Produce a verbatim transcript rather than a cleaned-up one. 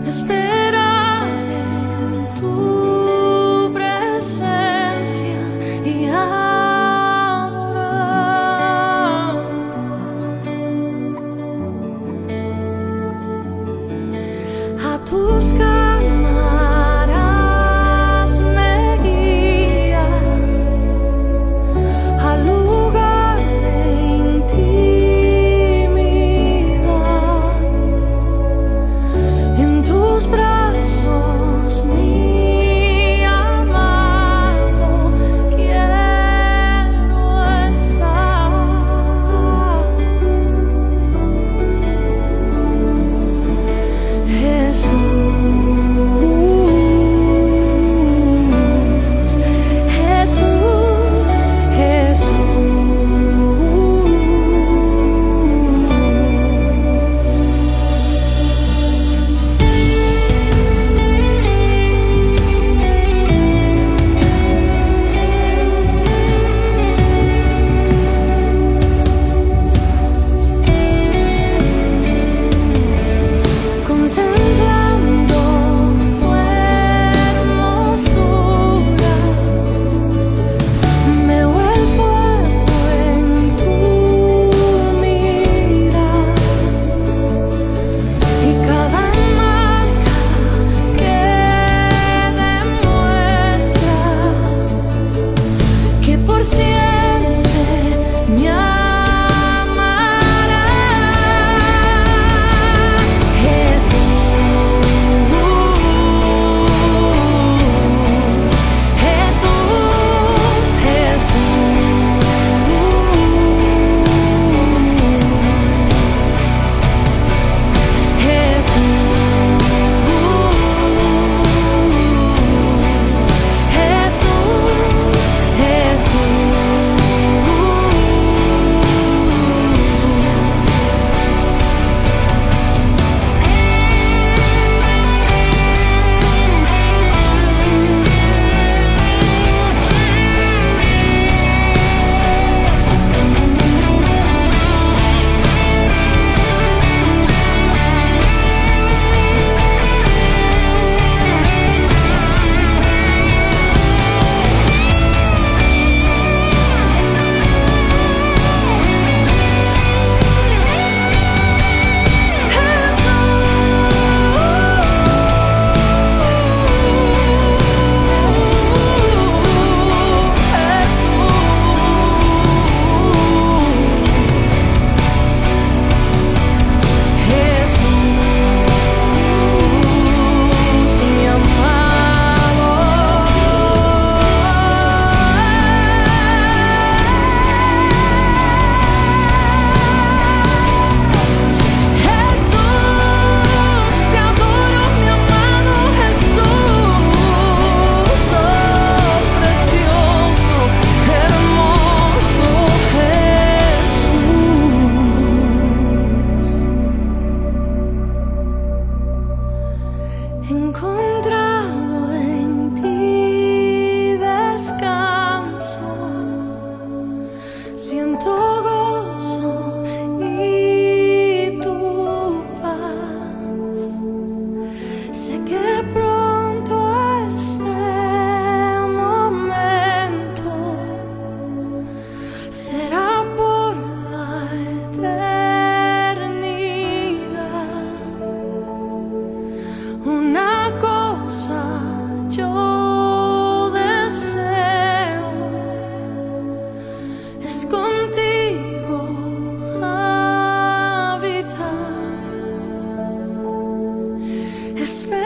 esperar en tu presencia y adorar. A tus cámaras me guías al lugar de intimidad. En tus brazos, mi amado, quiero estar. Jesús, Jesús, Jesús. Contemplando tu hermosura, me el fuego en tu mirar, y cada marca que demuestra que por siempre me amará. Jesús, Jesús, mi amado. Jesús, te adoro, mi amado Jesús, oh, precioso, hermoso Jesús. Encontrado en ti descanso, siento gozo y tu paz. Sé que pronto este momento será por la eternidad. Una cosa yo deseo, es contigo habitar. Espera